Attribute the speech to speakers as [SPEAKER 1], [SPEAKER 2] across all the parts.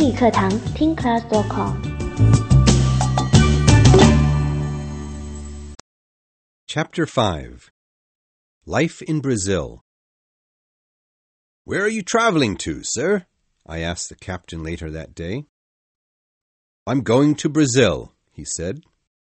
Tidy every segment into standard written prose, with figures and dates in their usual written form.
[SPEAKER 1] 英语课堂听 class.com。
[SPEAKER 2] Chapter 5. Life in Brazil. "Where are you traveling to, sir?" I asked the captain later that day. "I'm going to Brazil," he said.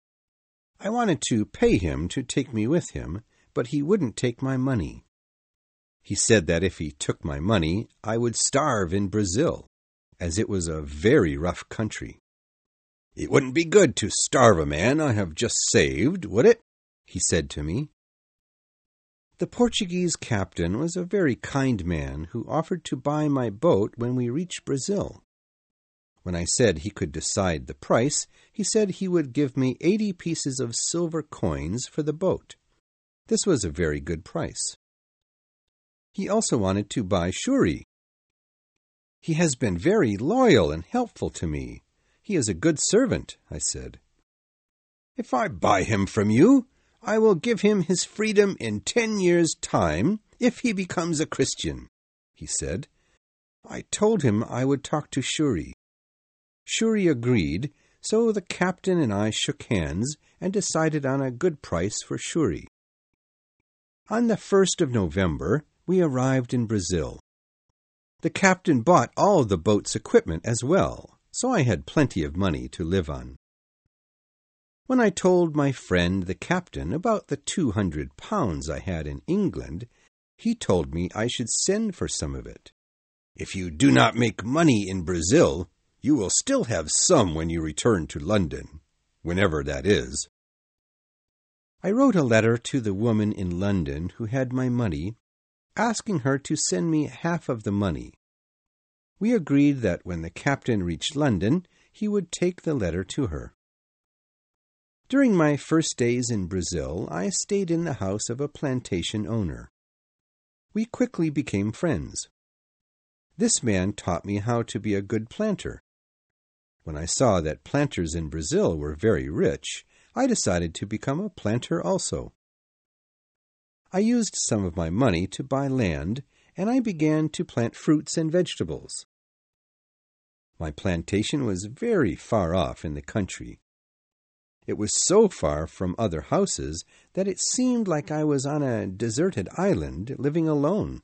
[SPEAKER 2] I wanted to pay him to take me with him, but he wouldn't take my money. He said that if he took my money, I would starve in Brazil, as it was a very rough country. "It wouldn't be good to starve a man I have just saved, would it?" he said to me. The Portuguese captain was a very kind man who offered to buy my boat when we reached Brazil. When I said he could decide the price, he said he would give me 80 pieces of silver coins for the boat. This was a very good price. He also wanted to buy Shuri. "He has been very loyal and helpful to me. He is a good servant," I said. "If I buy him from you, I will give him his freedom in 10 years' time if he becomes a Christian," he said. I told him I would talk to Shuri. Shuri agreed, so the captain and I shook hands and decided on a good price for Shuri. On the 1st of November, we arrived in Brazil. The captain bought all the boat's equipment as well, so I had plenty of money to live on. When I told my friend the captain about the 200 pounds I had in England, he told me I should send for some of it. "If you do not make money in Brazil, you will still have some when you return to London, whenever that is." I wrote a letter to the woman in London who had my money, asking her to send me half of the money. We agreed that when the captain reached London, he would take the letter to her. During my first days in Brazil, I stayed in the house of a plantation owner. We quickly became friends. This man taught me how to be a good planter. When I saw that planters in Brazil were very rich, I decided to become a planter also. I used some of my money to buy land, and I began to plant fruits and vegetables. My plantation was very far off in the country. It was so far from other houses that it seemed like I was on a deserted island living alone.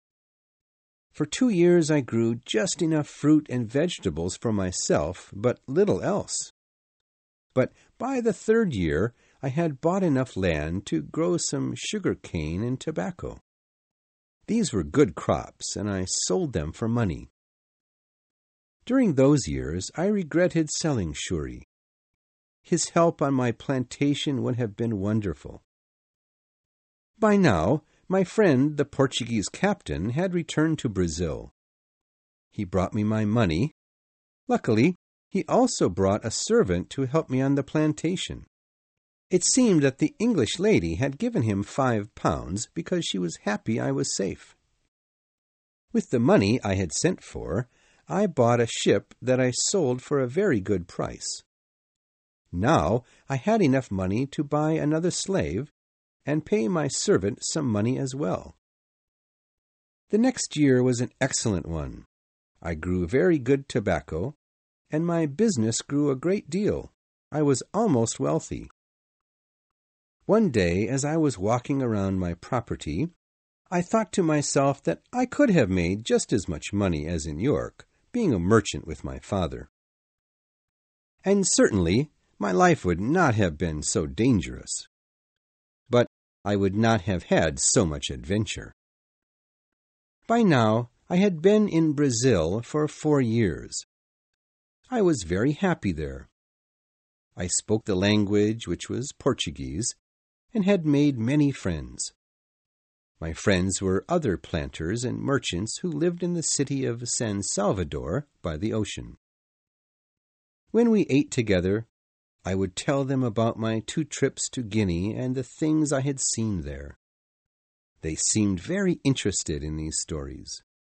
[SPEAKER 2] For 2 years I grew just enough fruit and vegetables for myself, but little else. But by the 3rd year, I had bought enough land to grow some sugar cane and tobacco. These were good crops, and I sold them for money. During those years, I regretted selling Shuri. His help on my plantation would have been wonderful. By now, my friend, the Portuguese captain, had returned to Brazil. He brought me my money. Luckily, he also brought a servant to help me on the plantation. It seemed that the English lady had given him 5 pounds because she was happy I was safe. With the money I had sent for, I bought a ship that I sold for a very good price. Now I had enough money to buy another slave and pay my servant some money as well. The next year was an excellent one. I grew very good tobacco, and my business grew a great deal. I was almost wealthy. One day, as I was walking around my property, I thought to myself that I could have made just as much money as in York, being a merchant with my father. And certainly, my life would not have been so dangerous. But I would not have had so much adventure. By now, I had been in Brazil for 4 years. I was very happy there. I spoke the language, which was Portuguese, and had made many friends. My friends were other planters and merchants who lived in the city of San Salvador by the ocean. When we ate together, I would tell them about my 2 trips to Guinea and the things I had seen there. They seemed very interested in these stories.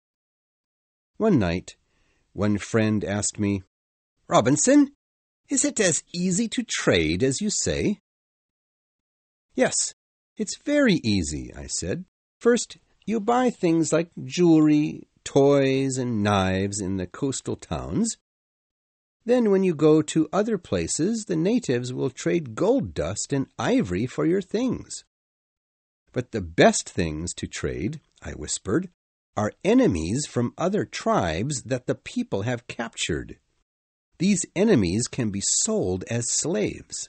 [SPEAKER 2] One night, one friend asked me, "Robinson, is it as easy to trade as you say?" "Yes, it's very easy," I said. "First, you buy things like jewelry, toys and knives in the coastal towns. Then when you go to other places, the natives will trade gold dust and ivory for your things. But the best things to trade, I whispered, are enemies from other tribes that the people have captured. These enemies can be sold as slaves.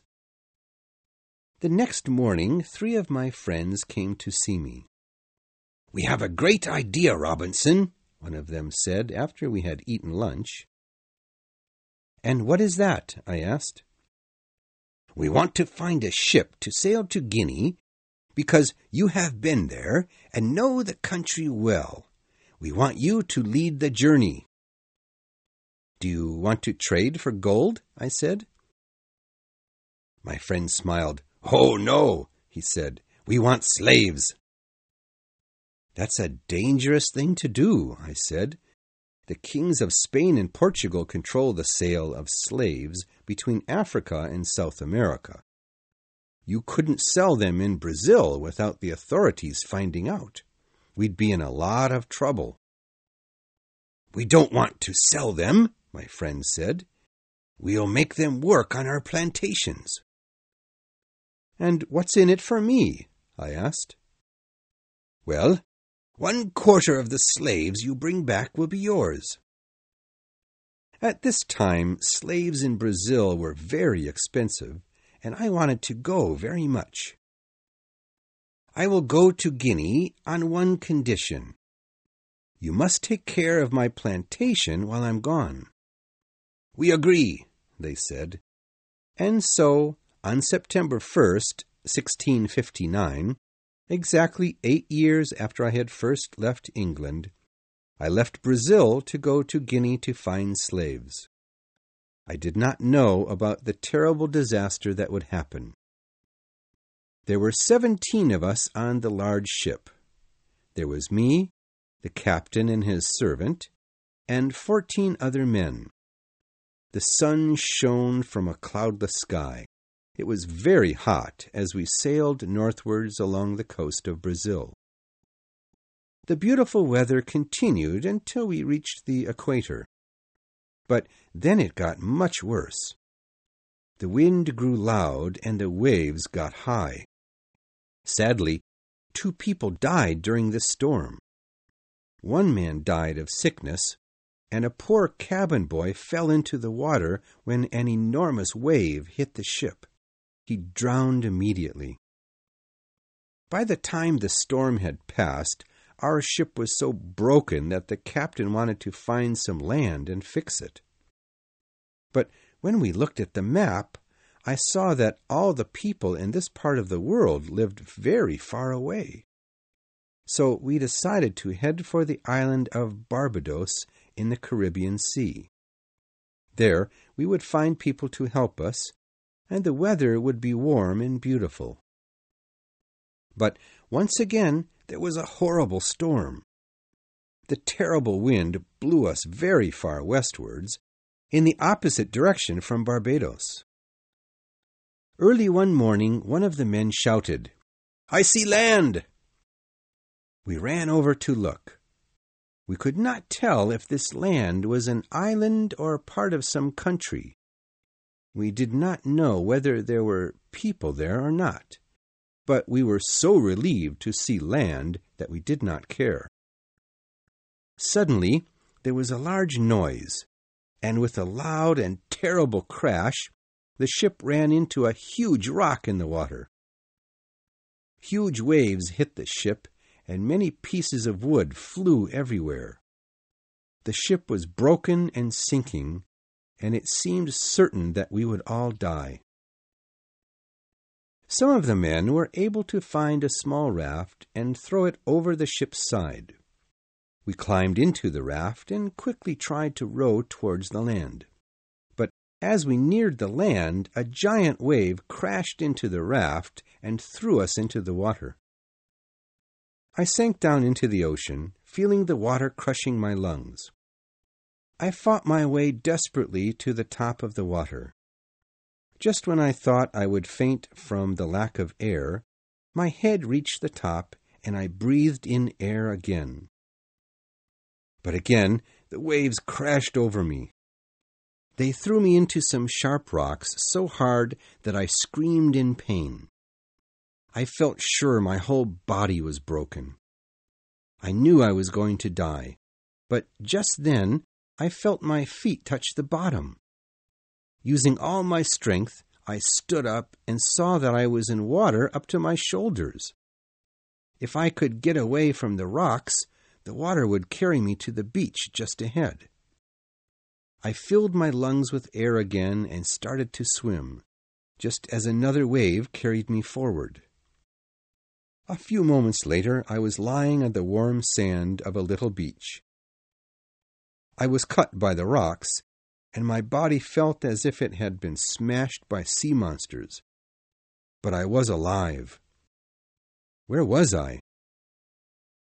[SPEAKER 2] The next morning, 3 of my friends came to see me. "We have a great idea, Robinson," one of them said after we had eaten lunch. "And what is that?" I asked. "We want to find a ship to sail to Guinea because you have been there and know the country well. We want you to lead the journey." "Do you want to trade for gold?" I said. My friend smiled. "Oh, no," he said. "We want slaves." "That's a dangerous thing to do," I said. "The kings of Spain and Portugal control the sale of slaves between Africa and South America. You couldn't sell them in Brazil without the authorities finding out. We'd be in a lot of trouble." "We don't want to sell them," my friend said. "We'll make them work on our plantations." "And what's in it for me?" I asked. "Well, 1/4 of the slaves you bring back will be yours." At this time, slaves in Brazil were very expensive, and I wanted to go very much. "I will go to Guinea on one condition. You must take care of my plantation while I'm gone." "We agree," they said. And so, on September 1st, 1659, exactly 8 years after I had first left England, I left Brazil to go to Guinea to find slaves. I did not know about the terrible disaster that would happen. There were 17 of us on the large ship. There was me, the captain and his servant, and 14 other men. The sun shone from a cloudless sky. It was very hot as we sailed northwards along the coast of Brazil. The beautiful weather continued until we reached the equator. But then it got much worse. The wind grew loud and the waves got high. Sadly, 2 people died during this storm. One man died of sickness, and a poor cabin boy fell into the water when an enormous wave hit the ship. He drowned immediately. By the time the storm had passed, our ship was so broken that the captain wanted to find some land and fix it. But when we looked at the map, I saw that all the people in this part of the world lived very far away. So we decided to head for the island of Barbados in the Caribbean Sea. There we would find people to help us, and the weather would be warm and beautiful. But once again, there was a horrible storm. The terrible wind blew us very far westwards, in the opposite direction from Barbados. Early one morning, one of the men shouted, "I see land!" We ran over to look. We could not tell if this land was an island or part of some country. We did not know whether there were people there or not, but we were so relieved to see land that we did not care. Suddenly, there was a large noise, and with a loud and terrible crash, the ship ran into a huge rock in the water. Huge waves hit the ship, and many pieces of wood flew everywhere. The ship was broken and sinking, and it seemed certain that we would all die. Some of the men were able to find a small raft and throw it over the ship's side. We climbed into the raft and quickly tried to row towards the land. But as we neared the land, a giant wave crashed into the raft and threw us into the water. I sank down into the ocean, feeling the water crushing my lungs. I fought my way desperately to the top of the water. Just when I thought I would faint from the lack of air, my head reached the top and I breathed in air again. But again, the waves crashed over me. They threw me into some sharp rocks so hard that I screamed in pain. I felt sure my whole body was broken. I knew I was going to die, but just then I felt my feet touch the bottom. Using all my strength, I stood up and saw that I was in water up to my shoulders. If I could get away from the rocks, the water would carry me to the beach just ahead. I filled my lungs with air again and started to swim, just as another wave carried me forward. A few moments later, I was lying on the warm sand of a little beach. I was cut by the rocks, and my body felt as if it had been smashed by sea monsters. But I was alive. Where was I?